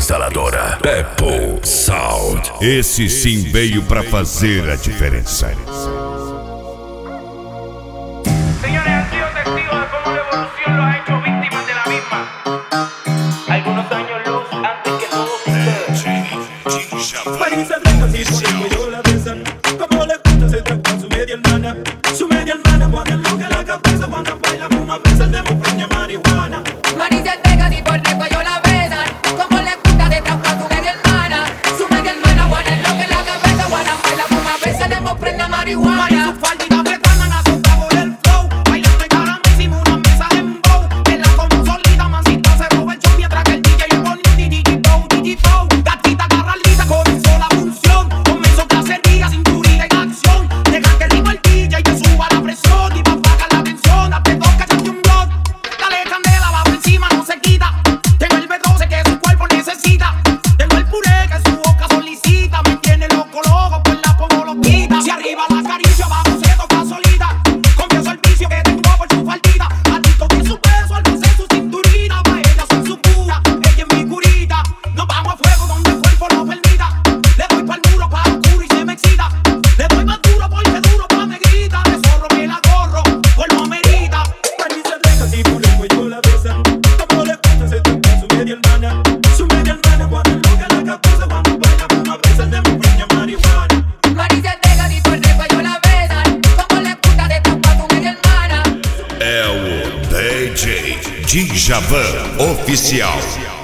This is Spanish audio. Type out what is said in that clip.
instaladora Peppo Sound. Esse sim veio pra fazer a diferença. Señores, han sido testigos de cómo la evolución los ha hecho víctimas de la misma. Algunos años luz antes que todos ustedes. París se blanca, si por el cuello la besan. Como le gusta se trata a su media hermana. Su media hermana cuando enloque la cabeza, cuando baila una vez el demo preña marihuana. Marisa se pega y por el cuello la besan. Como le gusta de trampa a su media hermana. Su media hermana guana en lo que la cabeza guana baila una vez el demo preña marihuana. Mari su faldita bretana la sopa por el flow. Bailando y caramísimo una mesa de embow. En la como solita mancita se roba el show mientras que el DJ le pone un digitow. Gatita carralita comenzó la función. Comenzó cacería, cinturita y acción. Deja que el ritmo el DJ te suba la presión y va a bajar la tensión. Date dos cachas y un blog. Dale candela, va por encima, no se quita. Tengo el B12 que su cuerpo necesita. Tengo el puré que su boca solicita. Me tiene loco, pues la pongo loquita. Si arriba la acaricio, abajo se toca solita. Confieso el vicio que tengo por su faldita. Adicto que su peso, al de su cinturita. Pa' ella soy su cura, ella es mi curita. Nos vamos a fuego donde el cuerpo lo permita. Le doy pa'l muro, pa' oscuro y se me excita. Le doy más duro porque duro pa' me grita. De zorro me la corro, pues no amerita. París se blanca, si por el cuello la besan. Como le gusta se trata a su media hermana. Su media hermana cuando enloque la cabeza, cuando baila una vez el demo preña marihuana. Marisa se pega y por el cuello la besan. Como le gusta de trampa a su media hermana. É o DJ Djavan Oficial.